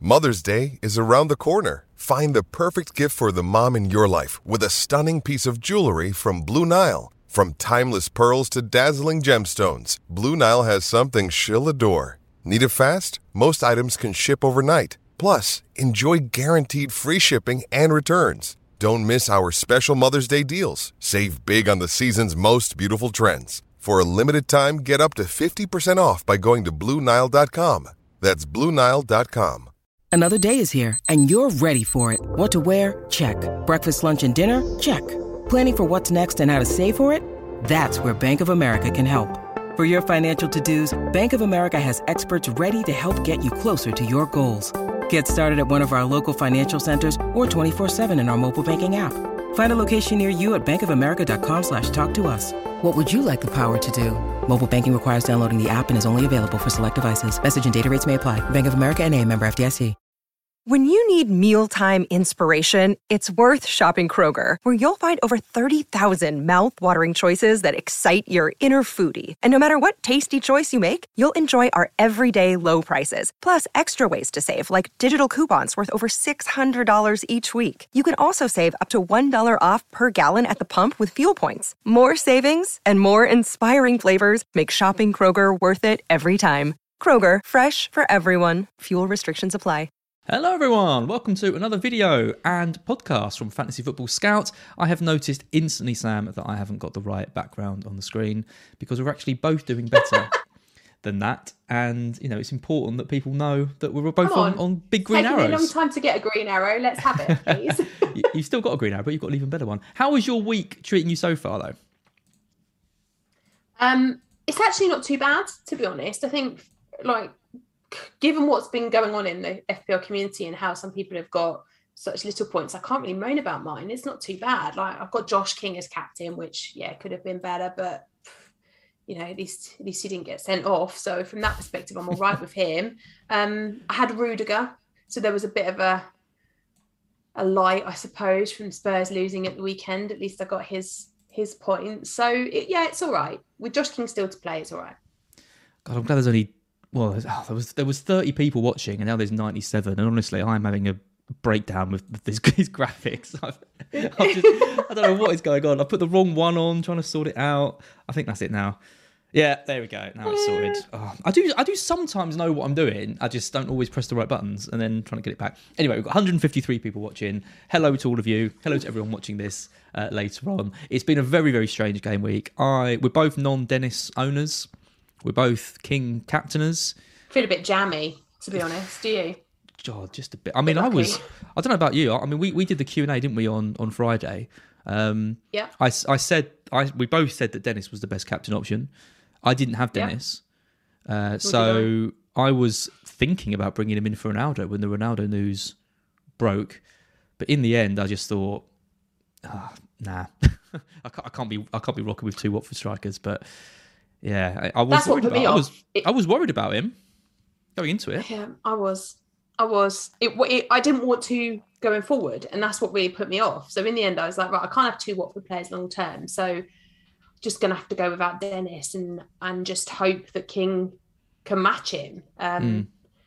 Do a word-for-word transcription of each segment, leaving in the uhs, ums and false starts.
Mother's Day is around the corner. Find the perfect gift for the mom in your life with a stunning piece of jewelry from Blue Nile. From timeless pearls to dazzling gemstones, Blue Nile has something she'll adore. Need it fast? Most items can ship overnight. Plus, enjoy guaranteed free shipping and returns. Don't miss our special Mother's Day deals. Save big on the season's most beautiful trends. For a limited time, get up to fifty percent off by going to Blue Nile dot com. That's Blue Nile dot com. Another day is here, and you're ready for it. What to wear? Check. Breakfast, lunch, and dinner? Check. Planning for what's next and how to save for it? That's where Bank of America can help. For your financial to-dos, Bank of America has experts ready to help get you closer to your goals. Get started at one of our local financial centers or twenty-four seven in our mobile banking app. Find a location near you at bankofamerica.com slash talk to us. What would you like the power to do? Mobile banking requires downloading the app and is only available for select devices. Message and data rates may apply. Bank of America N A, member F D I C. When you need mealtime inspiration, it's worth shopping Kroger, where you'll find over thirty thousand mouth-watering choices that excite your inner foodie. And no matter what tasty choice you make, you'll enjoy our everyday low prices, plus extra ways to save, like digital coupons worth over six hundred dollars each week. You can also save up to one dollar off per gallon at the pump with fuel points. More savings and more inspiring flavors make shopping Kroger worth it every time. Kroger, fresh for everyone. Fuel restrictions apply. Hello everyone, welcome to another video and podcast from Fantasy Football Scout. I have noticed instantly, Sam, that I haven't got the right background on the screen because we're actually both doing better than that. And, you know, it's important that people know that we're both on. On, on big green Taking arrows. It's taken a long time to get a green arrow. Let's have it, please. you, you've still got a green arrow, but you've got an even better one. How is your week treating you so far, though? Um, it's actually not too bad, to be honest. I think, like, given what's been going on in the F P L community and how some people have got such little points, I can't really moan about mine. It's not too bad. Like, I've got Josh King as captain, which, yeah, could have been better, but, you know, at least at least he didn't get sent off. So from that perspective, I'm all right with him. Um, I had Rudiger, so there was a bit of a a light, I suppose, from Spurs losing at the weekend. At least I got his his points. So, it, yeah, it's all right. With Josh King still to play, it's all right. God, I'm glad there's only... Well, oh, there was there was thirty people watching, and now there's ninety-seven. And honestly, I'm having a breakdown with this, these graphics. I've, I've just, I don't know what is going on. I put the wrong one on, trying to sort it out. I think that's it now. Yeah, there we go. Now it's sorted. Oh, I do I do sometimes know what I'm doing. I just don't always press the right buttons, and then trying to get it back. Anyway, we've got one hundred fifty-three people watching. Hello to all of you. Hello to everyone watching this uh, later on. It's been a very very strange game week. I we're both non-Dennis owners. We're both King captainers. I feel a bit jammy, to be honest. Do you? God, just a bit. I mean, I was... I don't know about you. I mean, we, we did the Q and A, didn't we, on, on Friday? Um, yeah. I, I said... I We both said that Dennis was the best captain option. I didn't have Dennis. Yeah. Uh, so I? I was thinking about bringing him in for Ronaldo when the Ronaldo news broke. But in the end, I just thought, oh, nah. I, can't, I, can't be, I can't be rocking with two Watford strikers, but... Yeah, I, I was That's worried what put about. me I off. was, it, I was worried about him going into it. Yeah, I was. I was. It, it. I didn't want to going forward, and that's what really put me off. So in the end, I was like, right, I can't have two Watford players long term. So just gonna have to go without Dennis and and just hope that King can match him. Um, mm.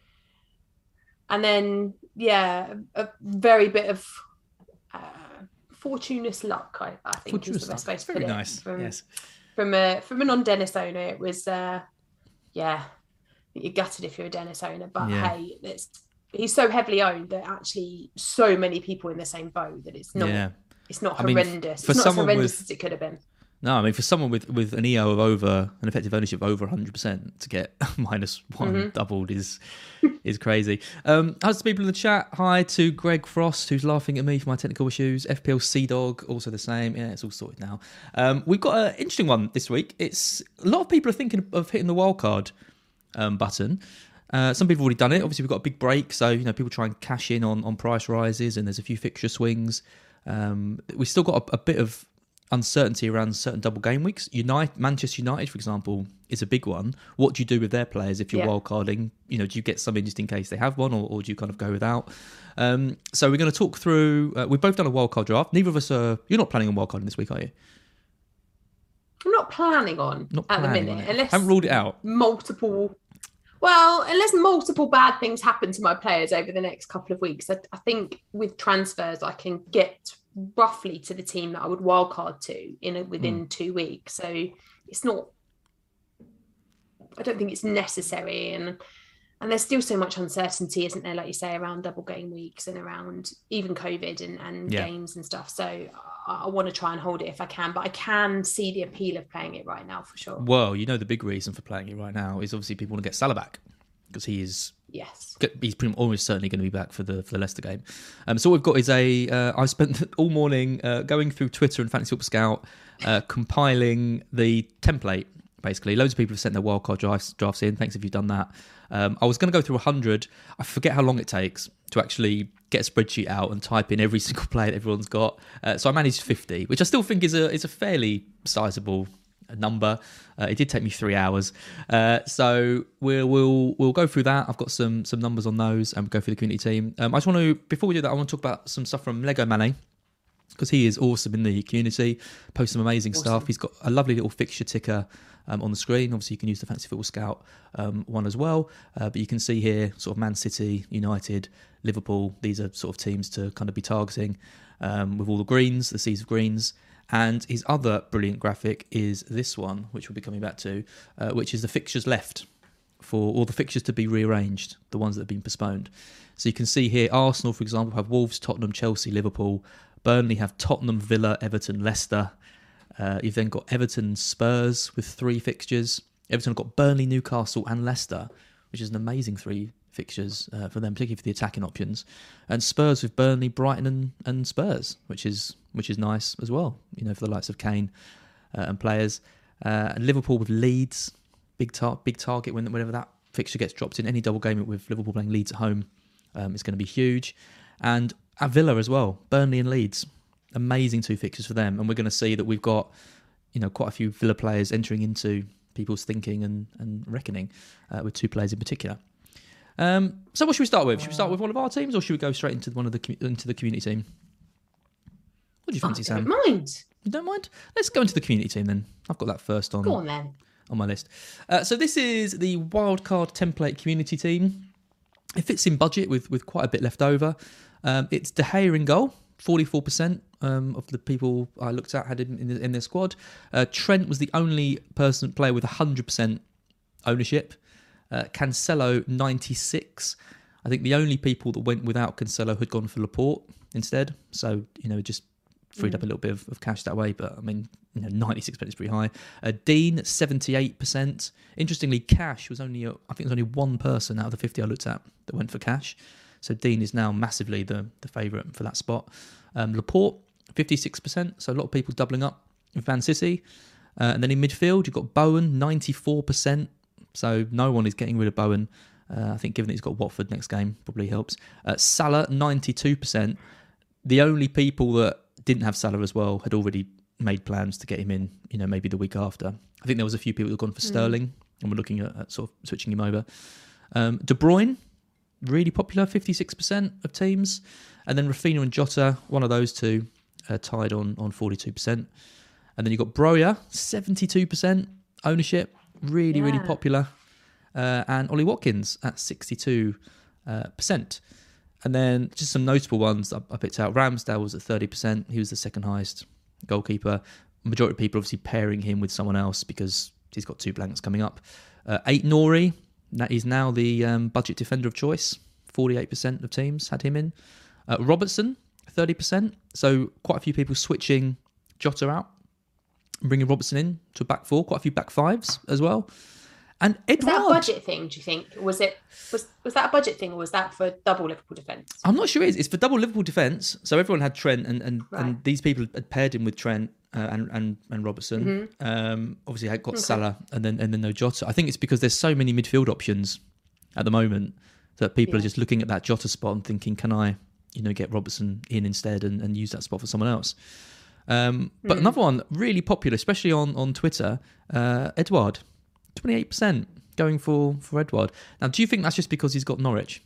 And then yeah, a very bit of uh, fortuitous luck. I, I think fortuitous is the best way to put very it. Nice. From, yes. From a from a non-Dennis owner, it was uh, yeah, you're gutted if you're a Dennis owner, but yeah. hey, it's he's so heavily owned that actually so many people in the same boat that it's not yeah. it's not horrendous. I mean, it's not as horrendous with, as it could have been. No, I mean for someone with, with an E O of over an effective ownership of over one hundred percent to get minus one mm-hmm. doubled is is crazy. Um, how's the people in the chat? Hi to Greg Frost, who's laughing at me for my technical issues. F P L Sea Dog, also the same. Yeah, it's all sorted now. Um, we've got an interesting one this week. It's a lot of people are thinking of hitting the wildcard um, button. Uh, some people have already done it. Obviously, we've got a big break, so you know people try and cash in on, on price rises, and there's a few fixture swings. Um, we've still got a, a bit of uncertainty around certain double game weeks. United, Manchester United, for example, is a big one. What do you do with their players if you're yeah. wildcarding? You know, do you get some in just in case they have one, or, or do you kind of go without? Um, so we're going to talk through. Uh, we've both done a wildcard draft. Neither of us are. You're not planning on wildcarding this week, are you? I'm not planning on not at planning the minute, on unless haven't ruled it out. Multiple. Well, unless multiple bad things happen to my players over the next couple of weeks, I, I think with transfers I can get roughly to the team that I would wildcard to in a, within mm. two weeks. So it's not. I don't think it's necessary, and and there's still so much uncertainty, isn't there? Like you say, around double game weeks and around even COVID and, and yeah. games and stuff. So I, I want to try and hold it if I can, but I can see the appeal of playing it right now for sure. Well, you know, the big reason for playing it right now is obviously people want to get Salah back because he is. Yes, he's pretty almost certainly going to be back for the for the Leicester game. Um, so what we've got is a. Uh, I've spent all morning uh, going through Twitter and Fantasy Football Scout, uh, compiling the template. Basically, loads of people have sent their wildcard drafts, drafts in. Thanks if you've done that. Um, I was going to go through one hundred. I forget how long it takes to actually get a spreadsheet out and type in every single player that everyone's got. Uh, so I managed fifty, which I still think is a is a fairly sizable number. Uh, it did take me three hours. Uh, so we'll we'll we'll go through that. I've got some some numbers on those, and we'll go through the community team. Um, I just want to before we do that, I want to talk about some stuff from Lego Mane, because he is awesome in the community, posts some amazing awesome. stuff. He's got a lovely little fixture ticker um, on the screen. Obviously, you can use the Fantasy Football Scout um, one as well. Uh, but you can see here sort of Man City, United, Liverpool. These are sort of teams to kind of be targeting um, with all the greens, the seas of greens. And his other brilliant graphic is this one, which we'll be coming back to, uh, which is the fixtures left for all the fixtures to be rearranged, the ones that have been postponed. So you can see here, Arsenal, for example, have Wolves, Tottenham, Chelsea, Liverpool. Burnley have Tottenham, Villa, Everton, Leicester. Uh, you've then got Everton, Spurs with three fixtures. Everton have got Burnley, Newcastle and Leicester, which is an amazing three fixtures uh, for them, particularly for the attacking options. And Spurs with Burnley, Brighton and, and Spurs, which is which is nice as well, you know, for the likes of Kane uh, and players. Uh, and Liverpool with Leeds, big tar- big target when, whenever that fixture gets dropped in. Any double game with Liverpool playing Leeds at home um, is going to be huge. And at Villa as well, Burnley and Leeds, amazing two fixtures for them. And we're going to see that we've got, you know, quite a few Villa players entering into people's thinking and, and reckoning uh, with two players in particular. Um, so what should we start with? Should we start with one of our teams, or should we go straight into one of the into the community team? What do you fancy, Sam? I don't mind. You don't mind? Let's go into the community team then. I've got that first on. Go on then. On my list. Uh, so this is the wildcard template community team. It fits in budget with with quite a bit left over. Um, it's De Gea in goal. forty-four percent um, of the people I looked at had him in, in, in their squad. Uh, Trent was the only person player with one hundred percent ownership. Uh, Cancelo, ninety-six. I think the only people that went without Cancelo had gone for Laporte instead. So, you know, just freed mm. up a little bit of, of cash that way. But, I mean, you know, ninety-six percent is pretty high. Uh, Dean, seventy-eight percent. Interestingly, Cash was only, I think it was only one person out of the fifty I looked at that went for Cash. So Dean is now massively the, the favourite for that spot. Um, Laporte, fifty-six percent. So a lot of people doubling up with Man City. Uh, and then in midfield, you've got Bowen, ninety-four percent. So no one is getting rid of Bowen. Uh, I think given that he's got Watford next game, probably helps. Uh, Salah, ninety-two percent. The only people that didn't have Salah as well had already made plans to get him in, you know, maybe the week after. I think there was a few people that had gone for mm. Sterling and were looking at, at sort of switching him over. Um, De Bruyne, really popular, fifty-six percent of teams. And then Rafinha and Jota, one of those two, uh, tied on, on forty-two percent. And then you've got Broja, seventy-two percent ownership. Really, yeah. really popular. Uh, and Ollie Watkins at sixty-two percent. And then just some notable ones I, I picked out. Ramsdale was at thirty percent. He was the second highest goalkeeper. Majority of people obviously pairing him with someone else because he's got two blanks coming up. Uh, Eight Nori, that is now the um, budget defender of choice. forty-eight percent of teams had him in. Uh, Robertson, thirty percent. So quite a few people switching Jota out. Bringing Robertson in to a back four, quite a few back fives as well. And Edouard. Was that a budget thing, do you think? Was it was was that a budget thing, or was that for double Liverpool defence? I'm not sure it is. It's for double Liverpool defence. So everyone had Trent, and and, right. and these people had paired him with Trent uh, and, and and Robertson. Mm-hmm. Um, obviously, had got okay. Salah, and then and then no Jota. I think it's because there's so many midfield options at the moment that people yeah. are just looking at that Jota spot and thinking, can I, you know, get Robertson in instead and, and use that spot for someone else? Um, but mm. another one really popular, especially on, on Twitter, uh, Edouard, twenty-eight percent going for, for Edouard. Now, do you think that's just because he's got Norwich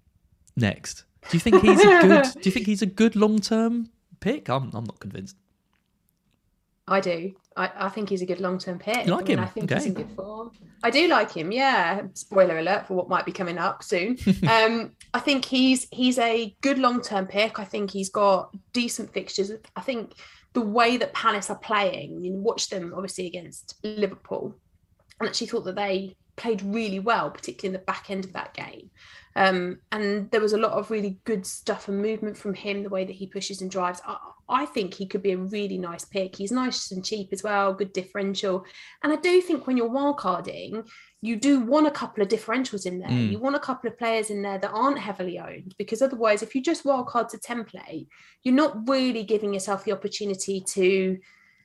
next? Do you think he's a good? Do you think he's a good long term pick? I'm I'm not convinced. I do. I, I think he's a good long-term pick. You like I mean, him? I think Okay. he's in good form. I do like him. Yeah. Spoiler alert for what might be coming up soon. um, I think he's he's a good long-term pick. I think he's got decent fixtures. I think the way that Palace are playing, you watch them obviously against Liverpool, and actually thought that they played really well, particularly in the back end of that game. Um, and there was a lot of really good stuff and movement from him, the way that he pushes and drives. I, I think he could be a really nice pick. He's nice and cheap as well, good differential. And I do think when you're wildcarding, you do want a couple of differentials in there. Mm. You want a couple of players in there that aren't heavily owned, because otherwise, if you just wildcard to template, you're not really giving yourself the opportunity to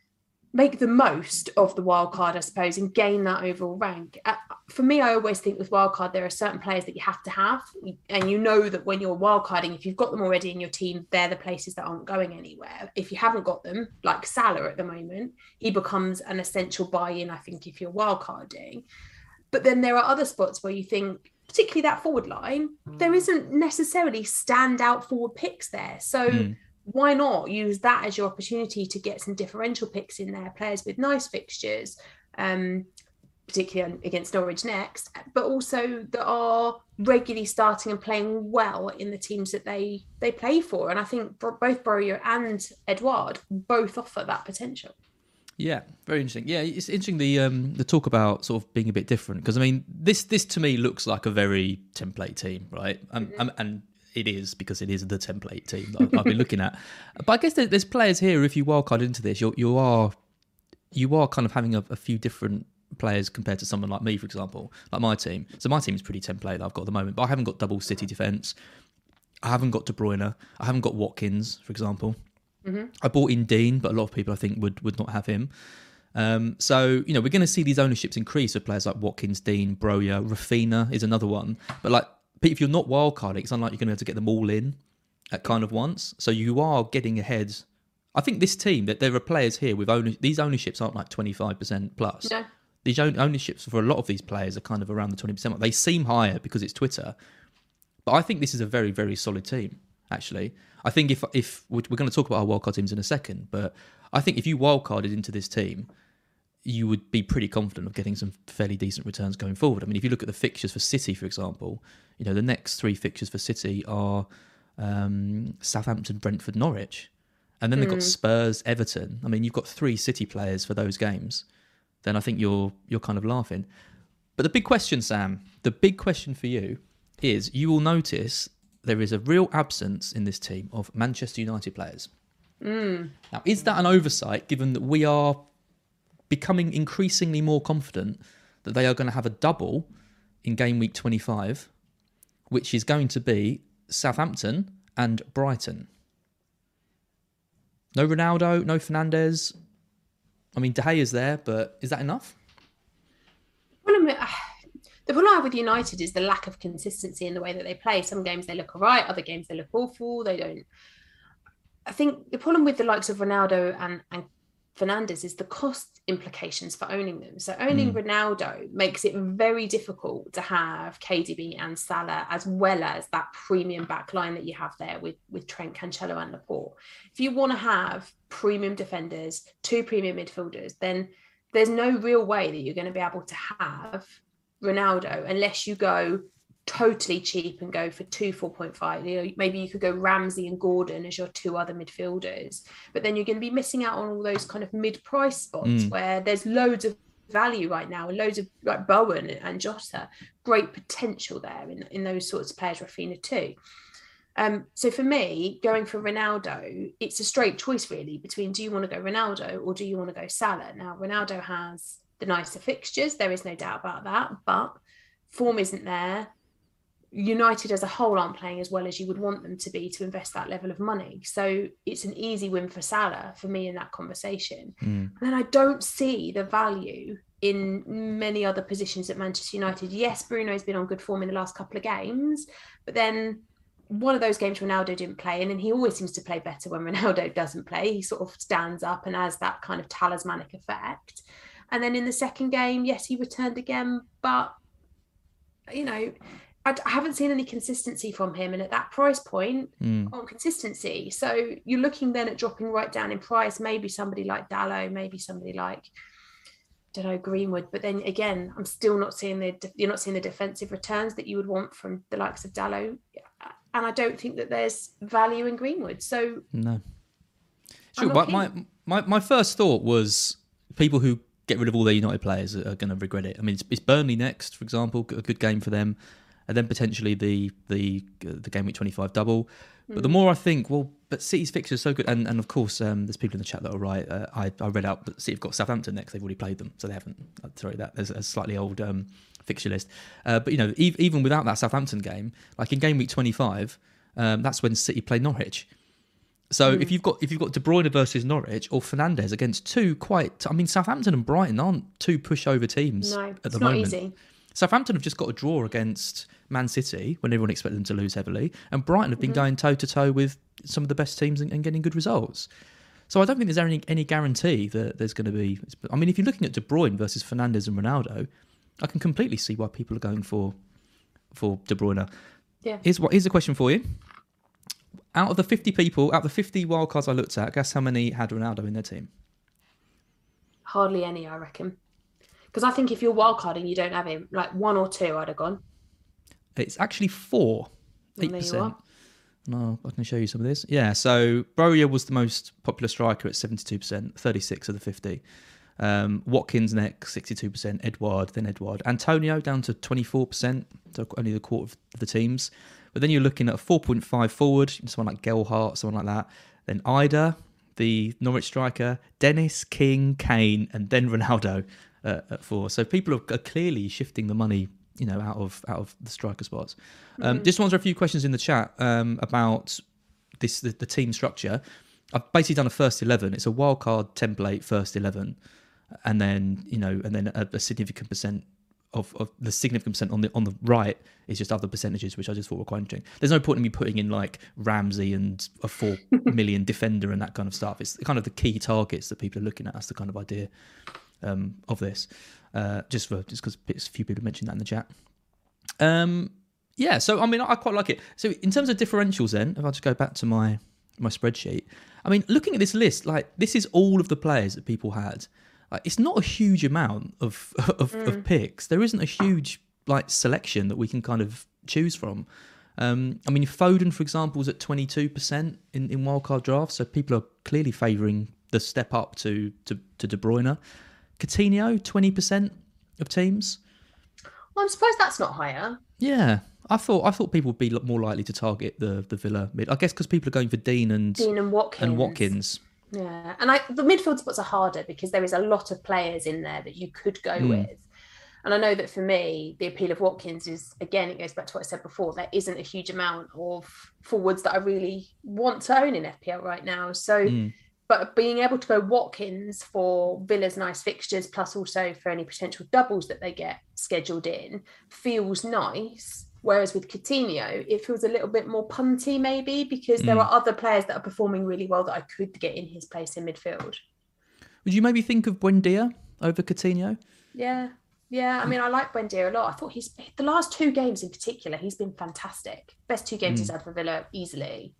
make the most of the wildcard, I suppose, and gain that overall rank. Uh, for me, I always think with wildcard, there are certain players that you have to have. And you know that when you're wildcarding, if you've got them already in your team, they're the places that aren't going anywhere. If you haven't got them, like Salah at the moment, he becomes an essential buy-in, I think, if you're wildcarding. But then there are other spots where you think, particularly that forward line, there isn't necessarily standout forward picks there. So mm. why not use that as your opportunity to get some differential picks in there, players with nice fixtures, um, particularly against Norwich next, but also that are regularly starting and playing well in the teams that they they play for. And I think both Bowyer and Edouard both offer that potential. Yeah, very interesting. Yeah, it's interesting the um, the talk about sort of being a bit different, because I mean this this to me looks like a very template team, right? Um, mm-hmm. um, and it is, because it is the template team that I've been looking at. But I guess there's players here. If you wildcard into this, you you are you are kind of having a, a few different players compared to someone like me, for example, like my team. So my team is pretty template that I've got at the moment, but I haven't got double City defence. I haven't got De Bruyne. I haven't got Watkins, for example. Mm-hmm. I bought in Dean, but a lot of people I think would would not have him. Um, so, you know, we're going to see these ownerships increase with players like Watkins, Dean, Broja, Rafinha is another one. But like, if you're not wildcarding, it's unlikely you're going to be able to get them all in at kind of once. So you are getting ahead. I think this team, that there are players here with own, these ownerships aren't like twenty-five percent plus. No. These ownerships for a lot of these players are kind of around the twenty percent mark. They seem higher because it's Twitter. But I think this is a very, very solid team, actually. I think if if we're going to talk about our wildcard teams in a second, but I think if you wildcarded into this team, you would be pretty confident of getting some fairly decent returns going forward. I mean, if you look at the fixtures for City, for example, you know, the next three fixtures for City are um, Southampton, Brentford, Norwich. And then they've got mm. Spurs, Everton. I mean, you've got three City players for those games. Then I think you're you're kind of laughing. But the big question, Sam, the big question for you is, you will notice there is a real absence in this team of Manchester United players. Mm. Now, is that an oversight, given that we are becoming increasingly more confident that they are going to have a double in game week twenty-five, which is going to be Southampton and Brighton? No Ronaldo, no Fernandes. I mean, De Gea's there, but is that enough? Well, I mean, the problem I have with United is the lack of consistency in the way that they play. Some games they look all right, other games they look awful. They don't. I think the problem with the likes of Ronaldo and, and Fernandes is the cost implications for owning them. So owning mm. Ronaldo makes it very difficult to have K D B and Salah, as well as that premium back line that you have there with, with Trent, Cancelo and Laporte. If you want to have premium defenders, two premium midfielders, then there's no real way that you're going to be able to have Ronaldo unless you go totally cheap and go for two four point five. You know, maybe you could go Ramsey and Gordon as your two other midfielders, but then you're going to be missing out on all those kind of mid-price spots mm. where there's loads of value right now, and loads of like Bowen and Jota, great potential there in, in those sorts of players. Rafinha too. Um, so for me, going for Ronaldo, it's a straight choice really between, do you want to go Ronaldo or do you want to go Salah? Now Ronaldo has the nicer fixtures, there is no doubt about that, but form isn't there. United as a whole aren't playing as well as you would want them to be to invest that level of money. So it's an easy win for Salah for me in that conversation. Mm. And then I don't see the value in many other positions at Manchester United. Yes, Bruno's been on good form in the last couple of games, but then one of those games Ronaldo didn't play in, and he always seems to play better when Ronaldo doesn't play. He sort of stands up and has that kind of talismanic effect. And then in the second game, yes, he returned again, but, you know, I, I haven't seen any consistency from him, and at that price point, Mm. on consistency. So you're looking then at dropping right down in price. Maybe somebody like Dalot, maybe somebody like, I don't know, Greenwood. But then again, I'm still not seeing the you're not seeing the defensive returns that you would want from the likes of Dalot, and I don't think that there's value in Greenwood. So No. I'm Sure, not but my, keen. my my first thought was people who get rid of all their United players are, are going to regret it. I mean, it's, it's Burnley next, for example, a good game for them, and then potentially the the the game week twenty-five double. But the more I think, well, but City's fixture is so good, and and of course, um, there's people in the chat that are right. Uh, I I read out that City have got Southampton next. They've already played them, so they haven't. uh, Sorry, that there's a slightly old um, fixture list. Uh, but you know, e- even without that Southampton game, like in game week twenty-five, um, that's when City play Norwich. So if you've got if you've got De Bruyne versus Norwich or Fernandes against two quite, I mean, Southampton and Brighton aren't two pushover teams No, at it's the not moment. easy. Southampton have just got a draw against Man City when everyone expected them to lose heavily, and Brighton have been going toe to toe with some of the best teams and, and getting good results. So I don't think there's any any guarantee that there's going to be. I mean, if you're looking at De Bruyne versus Fernandes and Ronaldo, I can completely see why people are going for for De Bruyne. Yeah. Here's what here's a question for you. Out of the fifty people, out of the fifty wildcards I looked at, guess how many had Ronaldo in their team? Hardly any, I reckon. Because I think if you're wildcarding, you don't have him. Like one or two, I'd have gone. It's actually four, Well, eight there you percent. are. No, I can show you some of this. Yeah, so Broja was the most popular striker at seventy-two percent, thirty-six of the fifty. Um, Watkins next, sixty-two percent. Edouard, then Edouard. Antonio down to twenty-four percent, so only the quarter of the teams. But then you're looking at a four point five forward, someone like Gelhardt, someone like that. Then Ida, the Norwich striker, Dennis, King, Kane, and then Ronaldo uh, at four. So people are, are clearly shifting the money, you know, out of out of the striker spots. Um, Mm-hmm. Just to answer a few questions in the chat um, about this the, the team structure. I've basically done a first eleven. It's a wildcard template first eleven, and then you know, and then a, a significant percent of, of the significant percent on the on the right is just other percentages, which I just thought were quite interesting. There's no point in me putting in like Ramsey and a four million defender and that kind of stuff. It's kind of the key targets that people are looking at. That's the kind of idea um, of this. Uh, just for just because a few people mentioned that in the chat. Um, yeah, so I mean, I quite like it. So in terms of differentials, then, if I just go back to my my spreadsheet, I mean, looking at this list, like this is all of the players that people had. Like, it's not a huge amount of of, Mm. of picks. There isn't a huge like selection that we can kind of choose from. Um, I mean, Foden, for example, is at twenty-two percent in, in wildcard drafts, so people are clearly favouring the step up to, to, to De Bruyne. Coutinho, twenty percent of teams. Well, I'm surprised that's not higher. Yeah, I thought I thought people would be lo- more likely to target the, the Villa mid. I guess because people are going for Dean and Dean and Watkins. and Watkins. Yeah, and I, the midfield spots are harder because there is a lot of players in there that you could go Mm. with. And I know that for me, the appeal of Watkins is, again, it goes back to what I said before, there isn't a huge amount of forwards that I really want to own in F P L right now. So, Mm. but being able to go Watkins for Villa's nice fixtures, plus also for any potential doubles that they get scheduled in, feels nice. Whereas with Coutinho, it feels a little bit more punty maybe because there Mm. are other players that are performing really well that I could get in his place in midfield. Would you maybe think of Buendia over Coutinho? Yeah. Yeah, I mean, I like Buendia a lot. I thought he's, the last two games in particular, he's been fantastic. Best two games Mm. he's had for Villa, easily.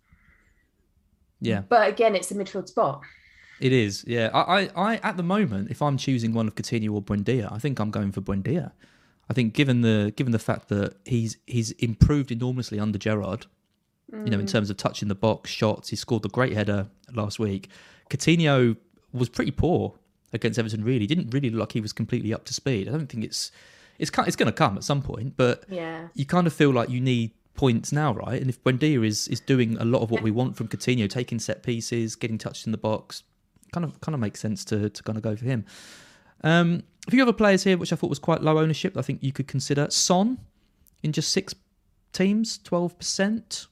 Yeah, But again, it's a midfield spot. it is. Yeah, I, I, I at the moment, if I'm choosing one of Coutinho or Buendia, I think I'm going for Buendia. I think given the given the fact that he's he's improved enormously under Gerrard, you know, in terms of touching the box, shots, he scored the great header last week. Coutinho was pretty poor against Everton. Really, didn't really look like he was completely up to speed. I don't think it's it's ki- it's going to come at some point, but Yeah. you kind of feel like you need points now, right? And if Buendia is is doing a lot of what we want from Coutinho, taking set pieces, getting touched in the box, kind of kind of makes sense to to kind of go for him. Um, a few other players here, which I thought was quite low ownership, I think you could consider. Son, in just six teams, twelve percent.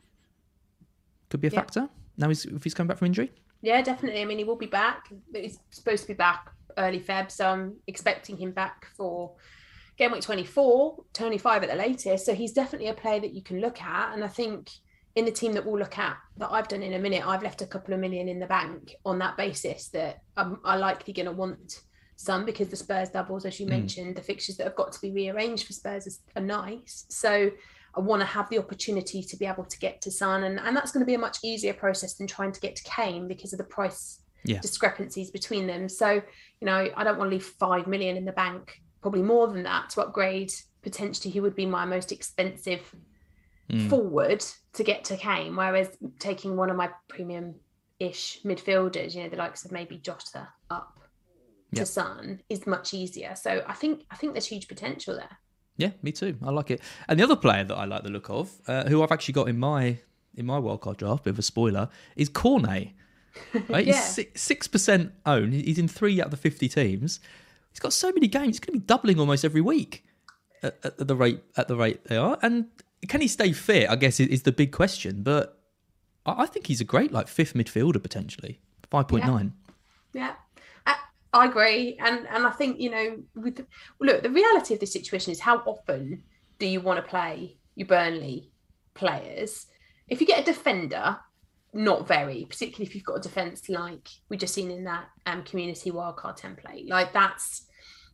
Could be a Yeah. factor. Now he's, if he's coming back from injury. Yeah, definitely. I mean, he will be back. He's supposed to be back early Feb, so I'm expecting him back for game week twenty-four, twenty-five at the latest. So he's definitely a player that you can look at. And I think in the team that we'll look at, that I've done in a minute, I've left a couple of million in the bank on that basis that I'm, I'm likely going to want Son, because the Spurs doubles, as you mm. mentioned, the fixtures that have got to be rearranged for Spurs are nice. So I want to have the opportunity to be able to get to Son, and, and that's going to be a much easier process than trying to get to Kane because of the price yeah. discrepancies between them. So, you know, I don't want to leave five million in the bank, probably more than that, to upgrade. Potentially, he would be my most expensive mm. forward to get to Kane, whereas taking one of my premium-ish midfielders, you know, the likes of maybe Jota up to yep. Son is much easier. So I think I think there's huge potential there. Yeah, me too. I like it. And the other player that I like the look of, uh, who I've actually got in my in my wildcard draft, bit of a spoiler, is Cornet. Right? yeah. He's six, six percent owned. He's in three out of the fifty teams. He's got so many games. He's going to be doubling almost every week at, at the rate at the rate they are. And can he stay fit? I guess is, is the big question. But I, I think he's a great like fifth midfielder potentially. five point nine. Yeah. yeah. I agree, and and I think, you know, with look, the reality of the situation is how often do you want to play your Burnley players? If you get a defender, not very, particularly if you've got a defence like we just seen in that um, community wildcard template. Like that's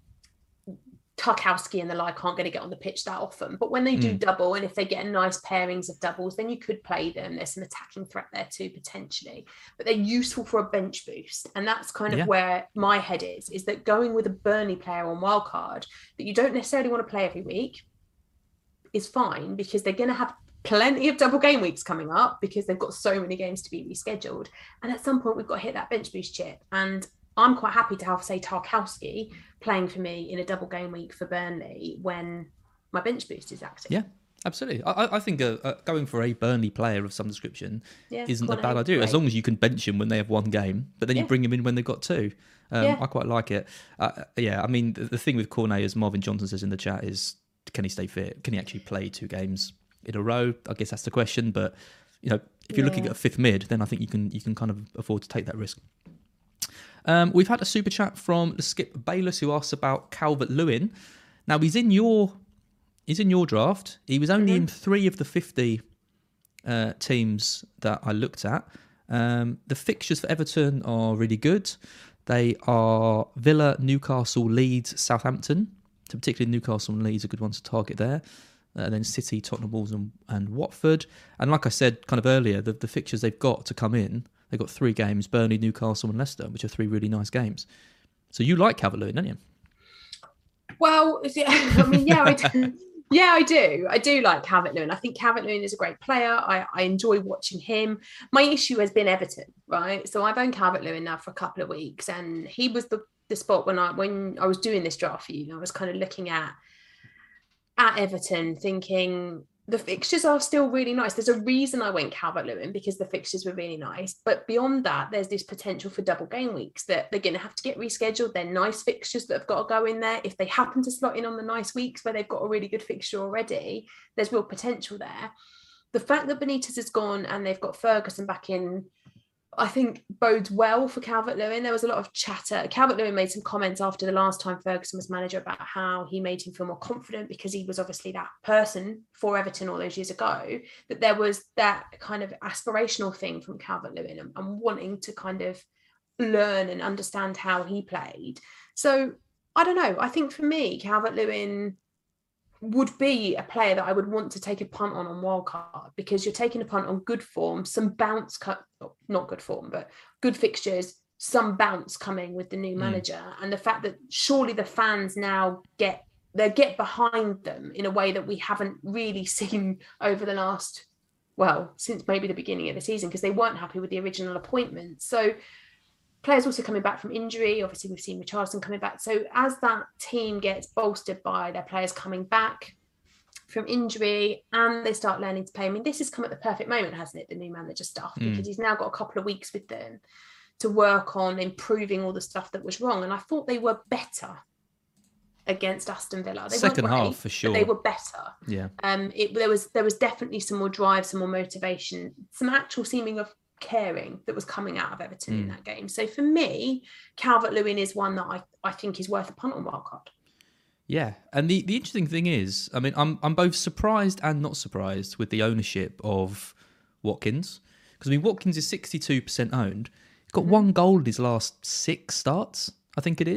Tarkowski and the like aren't going to get on the pitch that often, but when they do mm. double, and if they get a nice pairings of doubles, then you could play them. There's some attacking threat there too potentially, but they're useful for a bench boost, and that's kind of yeah. where my head is is that going with a Burnley player on wildcard that you don't necessarily want to play every week is fine, because they're going to have plenty of double game weeks coming up because they've got so many games to be rescheduled, and at some point we've got to hit that bench boost chip. And I'm quite happy to have, say, Tarkowski playing for me in a double game week for Burnley when my bench boost is active. Yeah, absolutely. I, I think uh, uh, going for a Burnley player of some description yeah, isn't a bad idea, great. As long as you can bench him when they have one game, but then you yeah. bring him in when they've got two. Um, yeah. I quite like it. Uh, yeah, I mean, the, the thing with Cornet, as Marvin Johnson says in the chat, is can he stay fit? Can he actually play two games in a row? I guess that's the question. But, you know, if you're yeah. looking at a fifth mid, then I think you can you can kind of afford to take that risk. Um, we've had a super chat from Skip Bayless who asks about Calvert-Lewin. Now he's in your he's in your draft. He was only mm-hmm. in three of the fifty uh, teams that I looked at. Um, the fixtures for Everton are really good. They are Villa, Newcastle, Leeds, Southampton. So particularly Newcastle and Leeds are good ones to target there. Uh, and then City, Tottenham, Wolves, and, and Watford. And like I said kind of earlier, the, the fixtures they've got to come in. They've got three games, Burnley, Newcastle and Leicester, which are three really nice games. So you like Calvert-Lewin, don't you? Well, I mean, yeah, I do. Yeah, I do. I do like Calvert-Lewin. I think Calvert-Lewin is a great player. I, I enjoy watching him. My issue has been Everton, right? So I've owned Calvert-Lewin now for a couple of weeks, and he was the, the spot when I when I was doing this draft for you. I was kind of looking at at Everton thinking, the fixtures are still really nice. There's a reason I went Calvert-Lewin, because the fixtures were really nice. But beyond that, there's this potential for double game weeks that they're going to have to get rescheduled. They're nice fixtures that have got to go in there. If they happen to slot in on the nice weeks where they've got a really good fixture already, there's real potential there. The fact that Benitez is gone and they've got Ferguson back in, I think bodes well for Calvert-Lewin. There was a lot of chatter. Calvert-Lewin made some comments after the last time Ferguson was manager about how he made him feel more confident because he was obviously that person for Everton all those years ago, that there was that kind of aspirational thing from Calvert-Lewin and, and wanting to kind of learn and understand how he played. So I don't know. I think for me, Calvert-Lewin would be a player that I would want to take a punt on on wildcard, because you're taking a punt on good form, some bounce cut, not good form, but good fixtures, some bounce coming with the new manager. Mm. And the fact that surely the fans now get, they get behind them in a way that we haven't really seen over the last, well, since maybe the beginning of the season, because they weren't happy with the original appointment. So players also coming back from injury. Obviously, we've seen Richarlison coming back. So as that team gets bolstered by their players coming back from injury and they start learning to play, I mean, this has come at the perfect moment, hasn't it, the new manager stuff, mm. because he's now got a couple of weeks with them to work on improving all the stuff that was wrong. And I thought they were better against Aston Villa. They Second weren't great, half, for sure. They were better. Yeah. Um. It, there was there was definitely some more drive, some more motivation, some actual seeming of caring that was coming out of Everton mm. in that game. So for me, Calvert-Lewin is one that I, I think is worth a punt on wildcard. Yeah, and the, the interesting thing is, I mean, I'm I'm both surprised and not surprised with the ownership of Watkins, because I mean, Watkins is sixty-two percent owned. He's got mm-hmm. one goal in his last six starts, I think it is.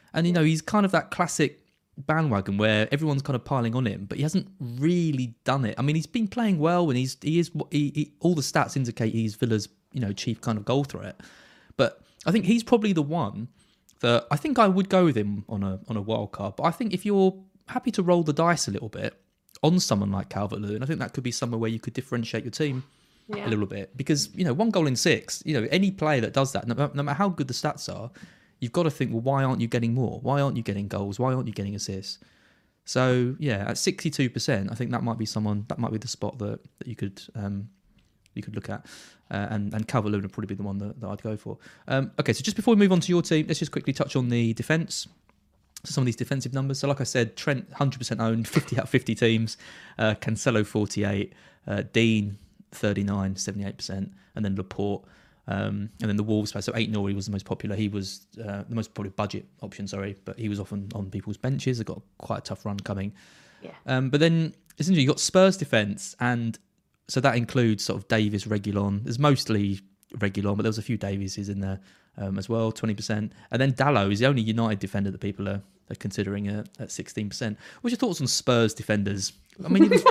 And, you know, he's kind of that classic bandwagon where everyone's kind of piling on him, but he hasn't really done it. I mean, he's been playing well, and he's he is he, he, all the stats indicate he's Villa's, you know, chief kind of goal threat. But I think he's probably the one that I think I would go with him on a on a wild card. But I think if you're happy to roll the dice a little bit on someone like Calvert-Lewin, I think that could be somewhere where you could differentiate your team yeah. a little bit, because, you know, one goal in six, you know, any player that does that, no, no matter how good the stats are, you've got to think, well, why aren't you getting more? Why aren't you getting goals? Why aren't you getting assists? So, yeah, at sixty-two percent, I think that might be someone, that might be the spot that, that you could um, you could look at. Uh, and, and Calvert-Lewin would probably be the one that, that I'd go for. Um, okay, so just before we move on to your team, let's just quickly touch on the defence. So some of these defensive numbers. So like I said, Trent, one hundred percent owned, fifty out of fifty teams. Uh, Cancelo, forty-eight. Uh, Dean, thirty-nine, seventy-eight percent. And then Laporte. Um, and then the Wolves player, so Aït-Nouri was the most popular. He was uh, the most probably budget option, sorry, but he was often on people's benches. They've got quite a tough run coming. Yeah. Um, but then essentially you've got Spurs defence, and so that includes sort of Davies, Reguilon. There's mostly Reguilon, but there was a few Davies in there um, as well, twenty percent. And then Dalot is the only United defender that people are, are considering at, at sixteen percent. What's your thoughts on Spurs defenders? I mean, it was,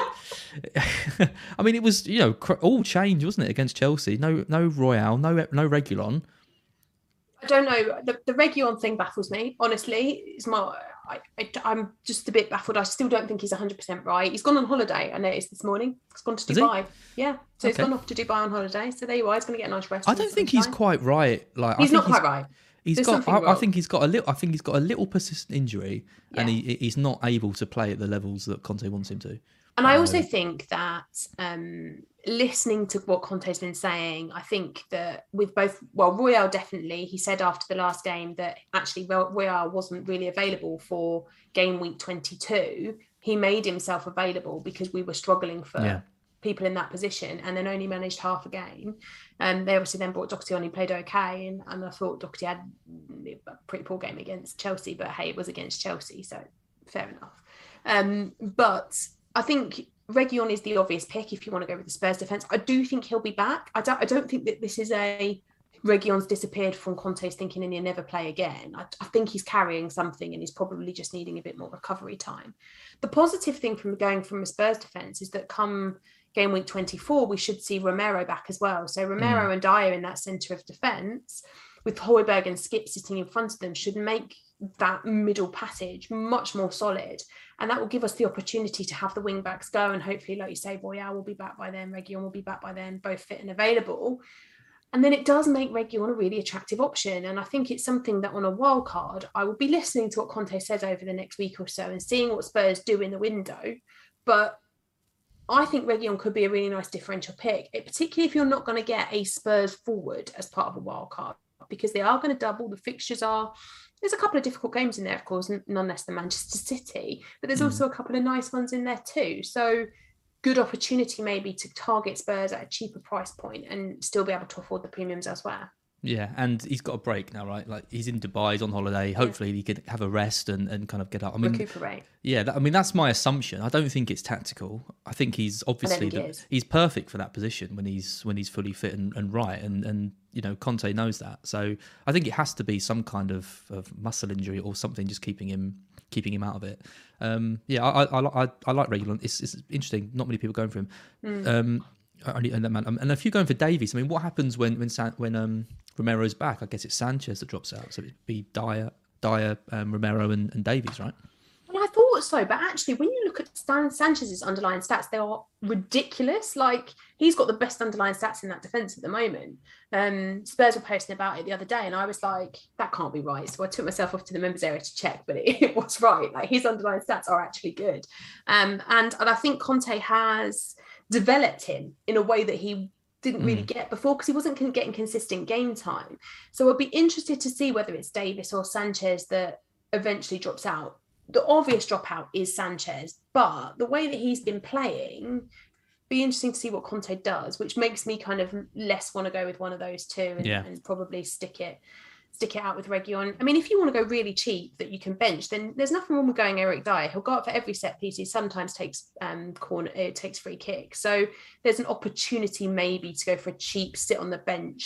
I mean, it was, you know, all change, wasn't it, against Chelsea? No, no Royale, no, no Reguilon. I don't know. The, the Reguilon thing baffles me. Honestly, it's my. I, I, I'm just a bit baffled. I still don't think he's one hundred percent right. He's gone on holiday. I noticed this morning. He's gone to Is Dubai. he? Yeah, so okay. he's gone off to Dubai on holiday. So there you are. He's going to get a nice rest. I don't think he's quite right. Like he's I think not quite right. He's There's got. I, I wrong. think he's got a little. I think he's got a little persistent injury, Yeah. and he he's not able to play at the levels that Conte wants him to. And I also think that um, listening to what Conte's been saying, I think that with both, well, Royale definitely, he said after the last game that actually Royale wasn't really available for game week twenty-two. He made himself available because we were struggling for Yeah. people in that position, and then only managed half a game. And um, they obviously then brought Doherty on. He played okay, and, and I thought Doherty had a pretty poor game against Chelsea, but hey, it was against Chelsea, so fair enough. Um, but I think Reguilon is the obvious pick if you want to go with the Spurs defence. I do think he'll be back. I don't, I don't think that this is a Reguilon's disappeared from Conte's thinking and he'll never play again. I, I think he's carrying something and he's probably just needing a bit more recovery time. The positive thing from going from a Spurs defence is that come game week twenty-four, we should see Romero back as well. So Romero mm. and Dyer in that centre of defence with Højbjerg and Skip sitting in front of them should make that middle passage much more solid, and that will give us the opportunity to have the wing backs go, and hopefully, like you say, Royale will be back by then, Reguilon will be back by then, both fit and available, and then it does make Reguilon a really attractive option. And I think it's something that on a wild card I will be listening to what Conte says over the next week or so and seeing what Spurs do in the window, but I think Reguilon could be a really nice differential pick, it, particularly if you're not going to get a Spurs forward as part of a wild card, because they are going to double. The fixtures are, there's a couple of difficult games in there, of course, none less than Manchester City, but there's mm. also a couple of nice ones in there too. So good opportunity maybe to target Spurs at a cheaper price point and still be able to afford the premiums elsewhere. Yeah, and he's got a break now, right? Like he's in Dubai, he's on holiday. Hopefully, yeah. he could have a rest and, and kind of get up. I mean, recuperate. Yeah, that, I mean that's my assumption. I don't think it's tactical. I think he's obviously think the, he he's perfect for that position when he's when he's fully fit and, and right. And and you know Conte knows that. So I think it has to be some kind of, of muscle injury or something just keeping him keeping him out of it. Um, yeah, I I, I I like Reguilon. It's it's interesting. Not many people going for him. Mm. Um, only, and, and a few going for Davies. I mean, what happens when when when um. Romero's back? I guess it's Sanchez that drops out. So it'd be Dyer, Dyer, um, Romero and, and Davies, right? Well, I thought so. But actually, when you look at Stan Sanchez's underlying stats, they are ridiculous. Like, he's got the best underlying stats in that defence at the moment. Um, Spurs were posting about it the other day, and I was like, that can't be right. So I took myself off to the members area to check, but it, it was right. Like, his underlying stats are actually good. Um, and, and I think Conte has developed him in a way that he didn't really mm. get before, because he wasn't getting consistent game time. So I'd be interested to see whether it's Davies or Sanchez that eventually drops out. The obvious dropout is Sanchez, but the way that he's been playing, be interesting to see what Conte does, which makes me kind of less want to go with one of those two and, yeah. and probably stick it stick it out with Reguilon. I mean, if you want to go really cheap that you can bench, then there's nothing wrong with going Eric Dyer. He'll go up for every set piece. He sometimes takes um corner, it takes free kick. So there's an opportunity maybe to go for a cheap sit on the bench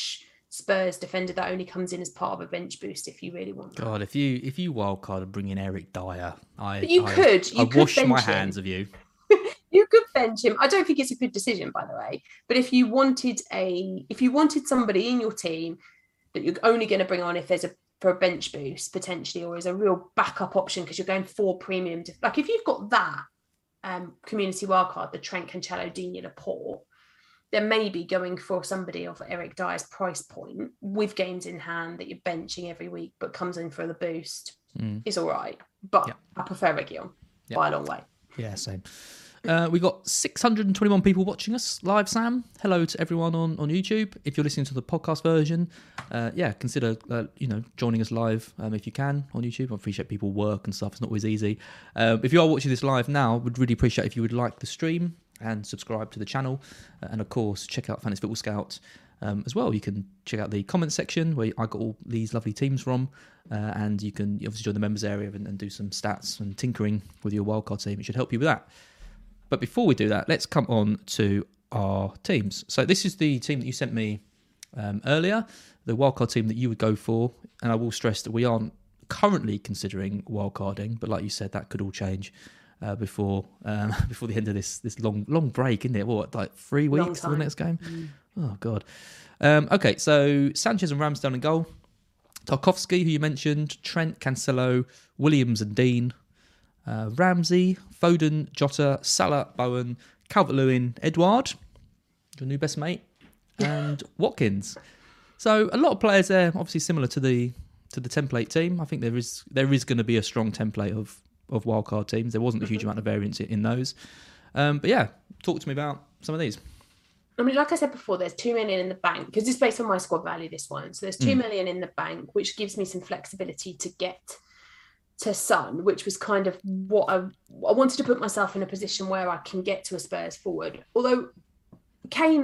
Spurs defender that only comes in as part of a bench boost if you really want that. God, if you if you wildcard and bring in Eric Dyer, I But you I, could. You I could wash bench my him. hands of you. You could bench him. I don't think it's a good decision, by the way. But if you wanted a, if you wanted somebody in your team that you're only going to bring on if there's a for a bench boost potentially, or as a real backup option because you're going for premium, like if you've got that um, community wildcard, the Trent, Cancelo, Digne, Laporte, then maybe going for somebody of Eric Dyer's price point with games in hand that you're benching every week but comes in for the boost mm. is all right. But yep. I prefer Reguilon yep. by a long way. Yeah, same. Uh, we got six hundred twenty-one people watching us live, Sam. Hello to everyone on, on YouTube. If you're listening to the podcast version, uh, yeah, consider uh, you know joining us live um, if you can on YouTube. I appreciate people work and stuff. It's not always easy. Um, if you are watching this live now, would really appreciate if you would like the stream and subscribe to the channel. Uh, and of course, check out Fantasy Football Scout um, as well. You can check out the comment section where I got all these lovely teams from. Uh, and you can obviously join the members area and, and do some stats and tinkering with your wildcard team. It should help you with that. But before we do that, let's come on to our teams. So this is the team that you sent me um, earlier, the wildcard team that you would go for. And I will stress that we aren't currently considering wildcarding, but like you said, that could all change uh, before um, before the end of this this long long break, isn't it? What, like three weeks to the next game? Mm. Oh, God. Um, okay, so Sanchez and Ramsdale in goal. Tarkowski, who you mentioned, Trent, Cancelo, Williams and Dean. Uh, Ramsey, Foden, Jota, Salah, Bowen, Calvert-Lewin, Edouard, your new best mate, and Watkins. So a lot of players there, obviously similar to the to the template team. I think there is there is going to be a strong template of of wildcard teams. There wasn't a huge amount of variance in, in those. Um, but yeah, talk to me about some of these. I mean, like I said before, there's two million in the bank because it's based on my squad value, this one. So there's two mm. million in the bank, which gives me some flexibility to get to Son, which was kind of what I, I wanted to put myself in a position where I can get to a Spurs forward. Although Kane,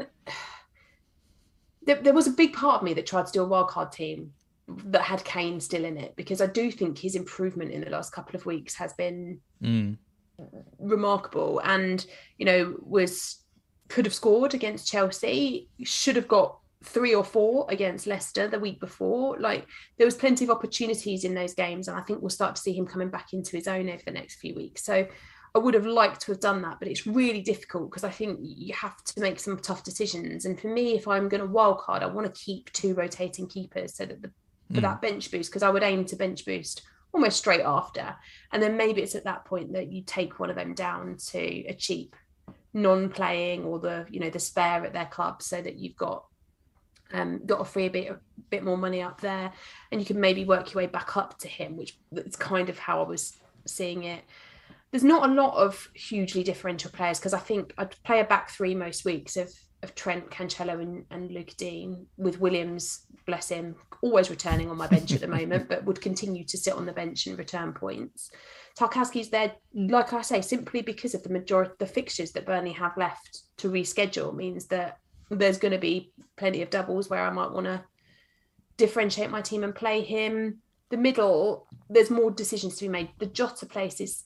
there, there was a big part of me that tried to do a wildcard team that had Kane still in it, because I do think his improvement in the last couple of weeks has been mm. remarkable, and you know was could have scored against Chelsea, should have got three or four against Leicester the week before. Like there was plenty of opportunities in those games, and I think we'll start to see him coming back into his own over the next few weeks. So I would have liked to have done that, but it's really difficult because I think you have to make some tough decisions. And for me, if I'm going to wildcard, I want to keep two rotating keepers so that the, for mm. that bench boost, because I would aim to bench boost almost straight after. And then maybe it's at that point that you take one of them down to a cheap non-playing or the, you know, the spare at their club, so that you've got Um, got to free a bit, a bit more money up there, and you can maybe work your way back up to him, which is kind of how I was seeing it. There's not a lot of hugely differential players, because I think I'd play a back three most weeks of, of Trent, Cancelo and, and Luke Dean, with Williams, bless him, always returning on my bench at the moment, but would continue to sit on the bench and return points. Tarkowski's there, like I say, simply because of the majority the fixtures that Burnley have left to reschedule means that there's going to be plenty of doubles where I might want to differentiate my team and play him. The middle, there's more decisions to be made. The Jota place is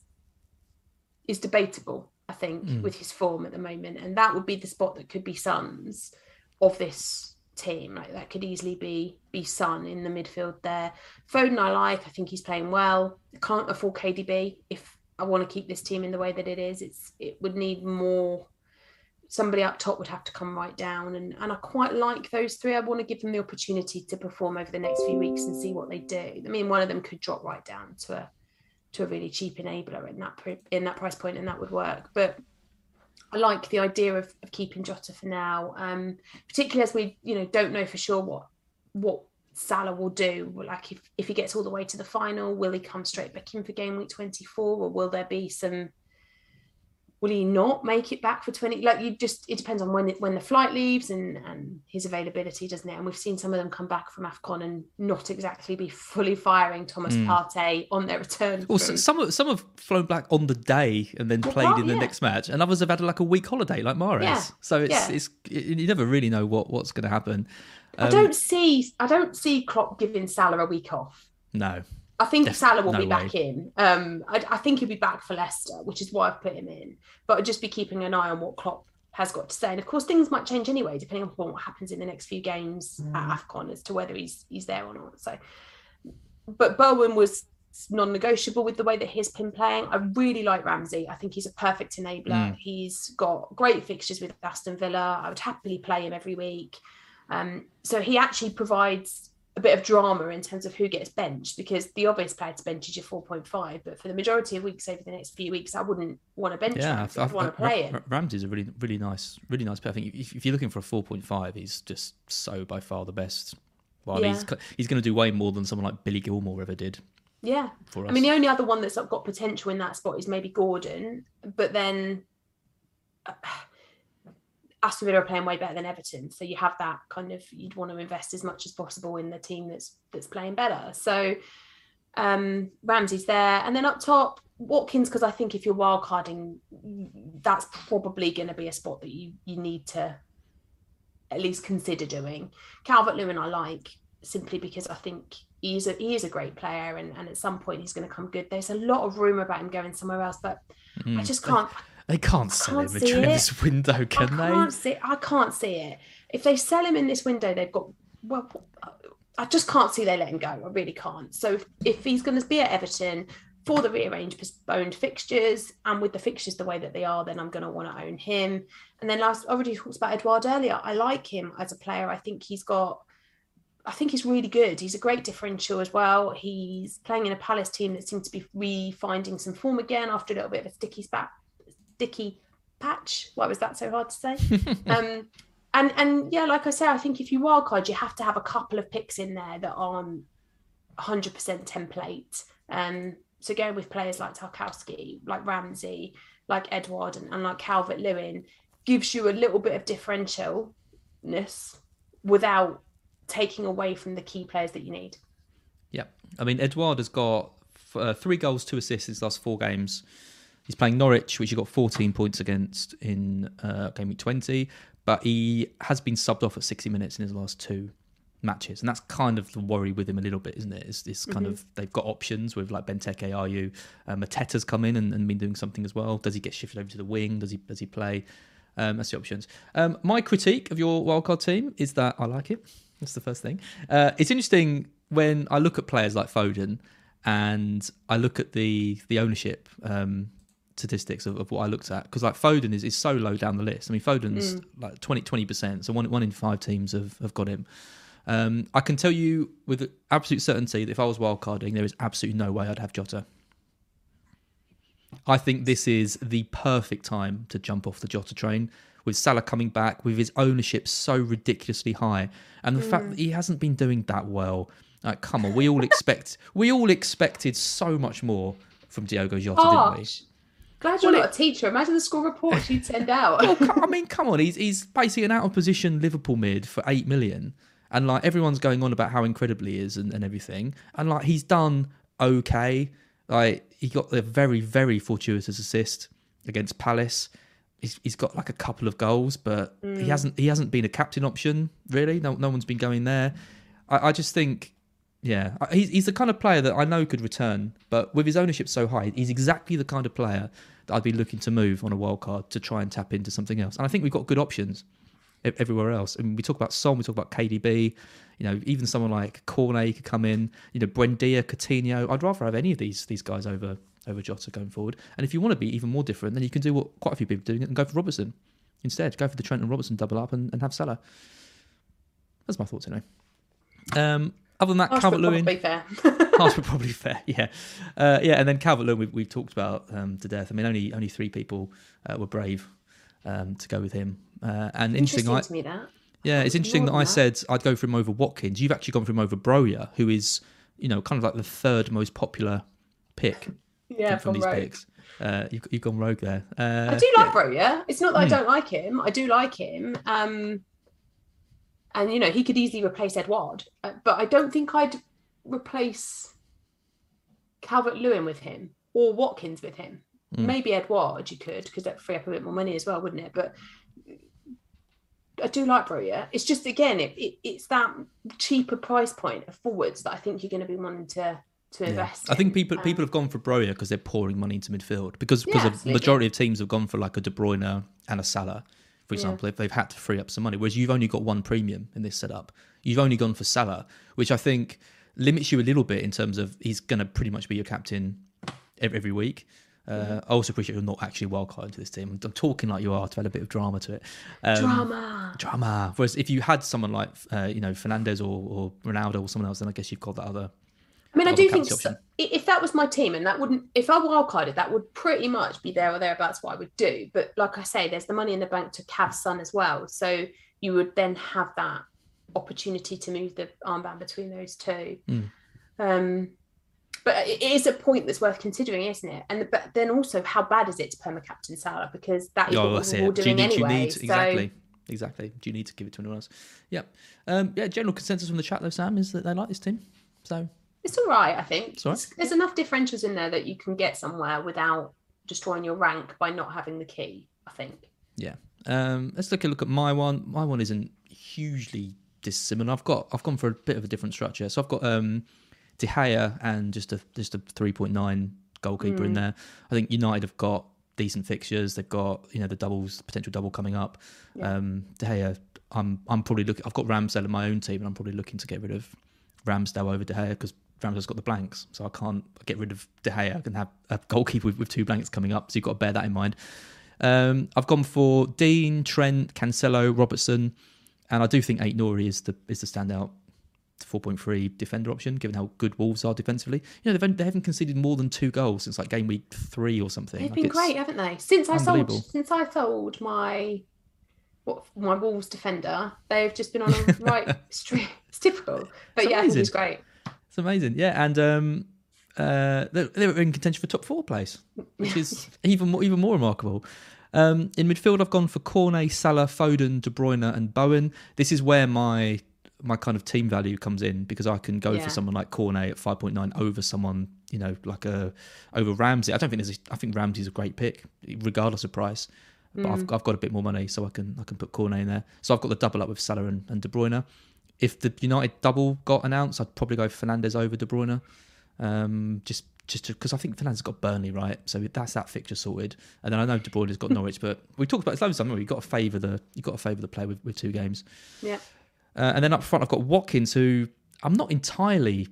is debatable, I think, mm. with his form at the moment. And that would be the spot that could be Son's of this team. Like that could easily be be Son in the midfield there. Foden I like. I think he's playing well. I can't afford K D B if I want to keep this team in the way that it is. It's It would need more. Somebody up top would have to come right down. And, and I quite like those three. I want to give them the opportunity to perform over the next few weeks and see what they do. I mean, one of them could drop right down to a to a really cheap enabler in that in that price point, and that would work. But I like the idea of, of keeping Jota for now, um, particularly as we you know don't know for sure what what Salah will do. Like if, if he gets all the way to the final, will he come straight back in for game week twenty-four, or will there be some... Will he not make it back for twenty? Like you just, it depends on when it, when the flight leaves and, and his availability, doesn't it? And we've seen some of them come back from AFCON and not exactly be fully firing Thomas mm. Partey on their return. Well, so some have, some have flown back on the day and then well, played well, in the yeah. next match, and others have had like a week holiday, like Mahrez. Yeah. So it's yeah. it's you never really know what, what's going to happen. Um, I don't see I don't see Klopp giving Salah a week off. No. I think Def- Salah will no be way. back in. Um, I, I think he'll be back for Leicester, which is why I've put him in. But I'd just be keeping an eye on what Klopp has got to say. And of course, things might change anyway, depending on what happens in the next few games mm. at AFCON as to whether he's he's there or not. So, but Bowen was non-negotiable with the way that he's been playing. I really like Ramsey. I think he's a perfect enabler. Mm. He's got great fixtures with Aston Villa. I would happily play him every week. Um, so he actually provides a bit of drama in terms of who gets benched, because the obvious player to bench is your four point five, but for the majority of weeks over the next few weeks, I wouldn't want to bench yeah, Ramsey. I'd want to play him. Ramsey's a really, really nice, really nice player. I think if, if you're looking for a four point five, he's just so by far the best. Well, yeah. he's he's going to do way more than someone like Billy Gilmore ever did. Yeah. For us. I mean, the only other one that's got potential in that spot is maybe Gordon, but then uh, Aston Villa are playing way better than Everton, so you have that kind of, you'd want to invest as much as possible in the team that's that's playing better. So um, Ramsey's there, and then up top Watkins, because I think if you're wildcarding, that's probably going to be a spot that you you need to at least consider doing. Calvert-Lewin I like, simply because I think he's a he is a great player, and, and at some point he's going to come good. There's a lot of rumour about him going somewhere else, but mm. I just can't. They can't sell him during this window, can I they? Can't see, I can't see it. If they sell him in this window, they've got, well, I just can't see they let him go. I really can't. So if, if he's going to be at Everton for the rearranged, postponed fixtures, and with the fixtures the way that they are, then I'm going to want to own him. And then last, I already talked about Edouard earlier. I like him as a player. I think he's got, I think he's really good. He's a great differential as well. He's playing in a Palace team that seems to be re-finding some form again after a little bit of a sticky spat. Sticky patch. Why was that so hard to say? um, and and yeah, like I say, I think if you wildcard, you have to have a couple of picks in there that aren't one hundred percent template. Um, so going with players like Tarkowski, like Ramsey, like Edouard, and, and like Calvert-Lewin gives you a little bit of differentialness without taking away from the key players that you need. Yeah, I mean, Edouard has got uh, three goals, two assists in his last four games. He's playing Norwich, which he got fourteen points against in uh, game week twenty, but he has been subbed off at sixty minutes in his last two matches, and that's kind of the worry with him a little bit, isn't it? It's this kind mm-hmm. of, they've got options with like Benteke, R U, uh, Mateta's come in and, and been doing something as well. Does he get shifted over to the wing? Does he does he play? Um, that's the options. Um, my critique of your wildcard team is that I like it. That's the first thing. Uh, it's interesting when I look at players like Foden and I look at the the ownership um, statistics of, of what I looked at, because like Foden is, is so low down the list. I mean, Foden's mm. like twenty percent, so one one in five teams have, have got him. Um, I can tell you with absolute certainty that if I was wildcarding, there is absolutely no way I'd have Jota. I think this is the perfect time to jump off the Jota train, with Salah coming back, with his ownership so ridiculously high, and the mm. fact that he hasn't been doing that well. Like, come on, we all expect we all expected so much more from Diogo Jota, Gosh. didn't we? Glad you're well, not a teacher. Imagine the school reports you'd send out. Well, I mean, come on, he's he's basically an out of position Liverpool mid for eight million, and like everyone's going on about how incredible he is and, and everything, and like he's done okay. Like he got a very very fortuitous assist against Palace. He's, he's got like a couple of goals, but mm. he hasn't he hasn't been a captain option really. No no one's been going there. I, I just think. Yeah, he's he's the kind of player that I know could return, but with his ownership so high, he's exactly the kind of player that I'd be looking to move on a wild card to try and tap into something else. And I think we've got good options everywhere else. I mean, we talk about Son, we talk about K D B, you know, even someone like Cornet could come in, you know, Buendia, Coutinho. I'd rather have any of these these guys over over Jota going forward. And if you want to be even more different, then you can do what quite a few people are doing and go for Robertson instead. Go for the Trent and Robertson double up and, and have Salah. That's my thoughts anyway. Um. Other than that, Calvert-Lewin... Probably fair. Ours were probably fair, yeah. Uh, yeah, and then Calvert-Lewin, we've, we've talked about um, to death. I mean, only only three people uh, were brave um, to go with him. Uh, and interesting, interesting I, to me, that. Yeah, it's interesting that, that I said I'd go for him over Watkins. You've actually gone for him over Broja, who is, you know, kind of like the third most popular pick yeah, from, from these rogue. picks. Uh, you've, you've gone rogue there. Uh, I do like yeah. Broja. It's not that mm. I don't like him. I do like him. Um, and, you know, he could easily replace Edouard. Uh, but I don't think I'd replace Calvert-Lewin with him or Watkins with him. Mm. Maybe Edouard you could, because that'd free up a bit more money as well, wouldn't it? But I do like Broja. It's just, again, it, it it's that cheaper price point of forwards that I think you're going to be wanting to to invest yeah. in. I think people um, people have gone for Broja because they're pouring money into midfield, because because yeah, the majority of teams have gone for like a De Bruyne and a Salah for example, yeah. if they've had to free up some money, whereas you've only got one premium in this setup. You've only gone for Salah, which I think limits you a little bit in terms of he's going to pretty much be your captain every, every week. Uh, mm-hmm. I also appreciate you're not actually wildcard into this team. I'm, I'm talking like you are to add a bit of drama to it. Um, drama. Drama. Whereas if you had someone like, uh, you know, Fernandes or, or Ronaldo or someone else, then I guess you've got that other... I mean, I do think so, if that was my team and that wouldn't, if I wildcarded, that would pretty much be there or thereabouts what I would do. But like I say, there's the money in the bank to have Son as well. So you would then have that opportunity to move the armband between those two. Mm. Um, but it is a point that's worth considering, isn't it? And but then also, how bad is it to perma captain Salah? Because that is oh, what we're all doing do you need, anyway. Do you need, so... Exactly. Exactly. Do you need to give it to anyone else? Yeah. Um, yeah. General consensus from the chat though, Sam, is that they like this team. So. It's all right, I think. It's all right. There's enough differentials in there that you can get somewhere without destroying your rank by not having the key, I think. Yeah. Um, let's look a look at my one. My one isn't hugely dissimilar. I've got I've gone for a bit of a different structure. So I've got um, De Gea and just a just a three point nine goalkeeper mm. in there. I think United have got decent fixtures. They've got, you know, the doubles, potential double coming up. Yeah. Um, De Gea, I'm I'm probably looking. I've got Ramsdale in my own team, and I'm probably looking to get rid of Ramsdale over De Gea because Ramsdale's got the blanks, so I can't get rid of De Gea. I can have a goalkeeper with, with two blanks coming up, so you've got to bear that in mind. Um, I've gone for Dean, Trent, Cancelo, Robertson, and I do think Aït-Nouri is the is the standout four point three defender option, given how good Wolves are defensively. You know, they've, they haven't conceded more than two goals since like game week three or something. They've like been great, haven't they? Since I sold, since I sold my what my Wolves defender, they've just been on a right streak. It's typical, but it's yeah, I think he's great. It's amazing, yeah, and um, uh, they, they were in contention for top four place, which is even more, even more remarkable. Um, in midfield, I've gone for Cornet, Salah, Foden, De Bruyne, and Bowen. This is where my my kind of team value comes in because I can go yeah. for someone like Cornet at five point nine over someone, you know, like a over Ramsey. I don't think there's. A, I think Ramsey's a great pick, regardless of price. But mm. I've I've got a bit more money, so I can I can put Cornet in there. So I've got the double up with Salah and, and De Bruyne. If the United double got announced, I'd probably go Fernandes over De Bruyne, um, just just because I think Fernandes got Burnley right, so that's that fixture sorted. And then I know De Bruyne's got Norwich, but we talked about it loads of time. You've got to favour the you got to favour the player with, with two games. Yeah. Uh, and then up front, I've got Watkins, who I'm not entirely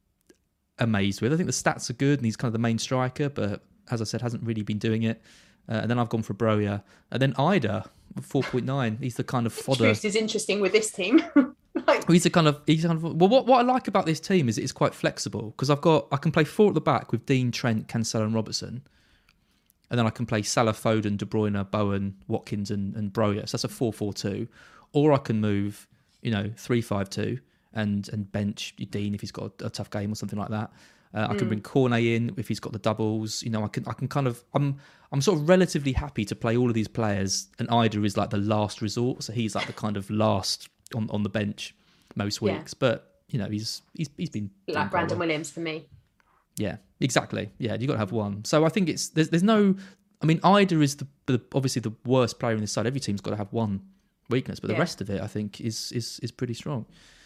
amazed with. I think the stats are good, and he's kind of the main striker, but as I said, hasn't really been doing it. Uh, and then I've gone for Broja, and then Ida, four point nine. He's the kind of fodder. Truth is interesting with this team. Like... He's a kind of he's kind of well. What, what I like about this team is it's quite flexible because I've got I can play four at the back with Dean, Trent, Cancelo, and Robertson, and then I can play Salah, Foden, De Bruyne, Bowen, Watkins, and and Broja. So that's a four four two, or I can move, you know, three five two and and bench Dean if he's got a, a tough game or something like that. Uh, I can mm. bring Cornet in if he's got the doubles. You know, I can I can kind of I'm I'm sort of relatively happy to play all of these players, and Ida is like the last resort, so he's like the kind of last on, on the bench most weeks. Yeah. But you know, he's he's he's been like Brandon well. Williams for me. Yeah, exactly. Yeah, you got to have one. So I think it's there's there's no. I mean, Ida is the, the obviously the worst player in this side. Every team's got to have one weakness, but the yeah. rest of it I think is is is pretty strong.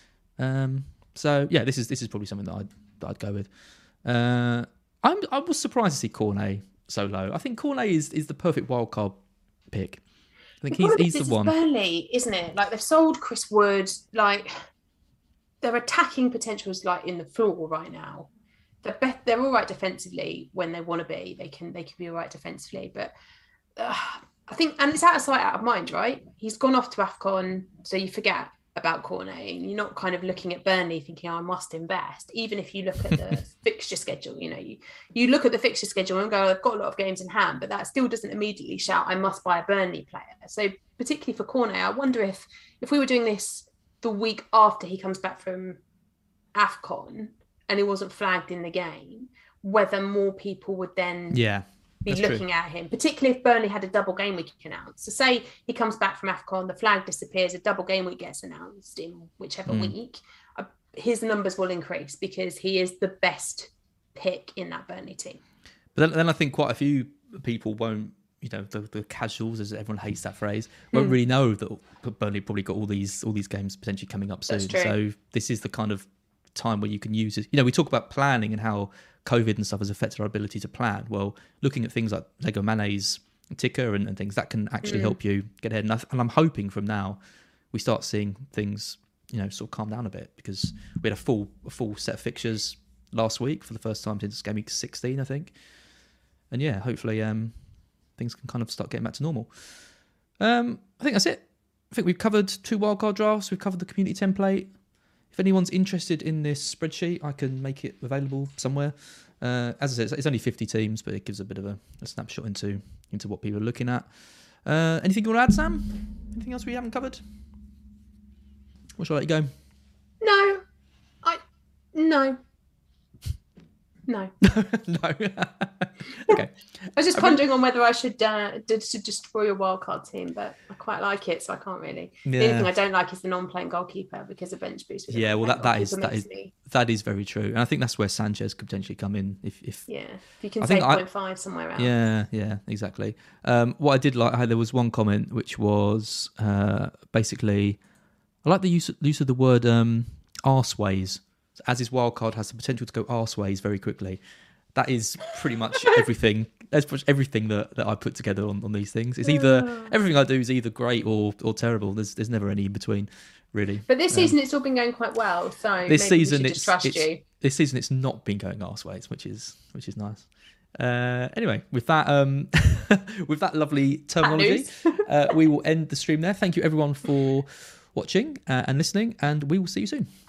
Um. So yeah, this is this is probably something that I'd that I'd go with. Uh, I'm I was surprised to see Cornet so low. I think Cornet is, is the perfect wildcard pick. I think he's he's the one. It's Burnley, isn't it? Like they've sold Chris Wood. Like their attacking potentials like in the floor right now. They're be- they're all right defensively when they want to be. They can they can be all right defensively, but uh, I think and it's out of sight, out of mind, right? He's gone off to AFCON, so you forget about Cornet, and you're not kind of looking at Burnley thinking, oh, I must invest. Even if you look at the fixture schedule, you know, you, you look at the fixture schedule and go, I've got a lot of games in hand, but that still doesn't immediately shout, I must buy a Burnley player. So particularly for Cornet, I wonder if if we were doing this the week after he comes back from AFCON and he wasn't flagged in the game, whether more people would then yeah. be That's looking true. at him, particularly if Burnley had a double game week announced. So say he comes back from AFCON, the flag disappears, a double game week gets announced in whichever mm. week, uh, his numbers will increase because he is the best pick in that Burnley team. But then, then I think quite a few people won't, you know, the, the casuals, as everyone hates that phrase, won't mm. really know that Burnley probably got all these all these games potentially coming up soon. So this is the kind of time where you can use it. You know, we talk about planning and how COVID and stuff has affected our ability to plan. Well, looking at things like Lego Mane's ticker and, and things that can actually Mm. help you get ahead. And, I, and I'm hoping from now we start seeing things, you know, sort of calm down a bit, because we had a full a full set of fixtures last week for the first time since game week sixteen, I think. And yeah, hopefully um, things can kind of start getting back to normal. Um, I think that's it. I think we've covered two wildcard drafts. We've covered the community template. If anyone's interested in this spreadsheet, I can make it available somewhere. Uh, as I said, it's only fifty teams, but it gives a bit of a, a snapshot into into what people are looking at. Uh, anything you want to add, Sam? Anything else we haven't covered? Or shall I let you go? No, I no, no. No. Okay. I was just I pondering on whether I should uh, did, should destroy a wildcard team, but I quite like it, so I can't really. The only Yeah. thing I don't like is the non-playing goalkeeper, because a bench boost. with a Yeah, well, that, non-playing that is goalkeeper that is makes me- that is very true, and I think that's where Sanchez could potentially come in. If, if Yeah, if you can I save think I- point five somewhere else. yeah, yeah, exactly. Um, what I did like, I, there was one comment which was uh, basically, I like the use use of the word um, arseways, as his wildcard has the potential to go arseways very quickly. That is pretty much everything. That's pretty much everything that, that I put together on, on these things. It's either everything I do is either great or or terrible. There's there's never any in between, really. But this Um, season, it's all been going quite well. So this maybe season we should it's, just trust it's you. this season it's not been going arseways, which is which is nice. Uh, anyway, with that um, with that lovely terminology, uh, we will end the stream there. Thank you everyone for watching uh, and listening, and we will see you soon.